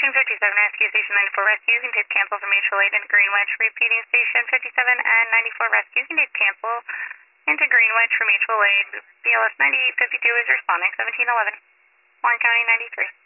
Station 57, Rescue Station 94 Rescue. You can take cancel from mutual aid into Greenwich. Repeating Station 57 and 94 Rescue. You can take cancel into Greenwich for mutual aid. BLS 9852 is responding, 1711. Warren County 93.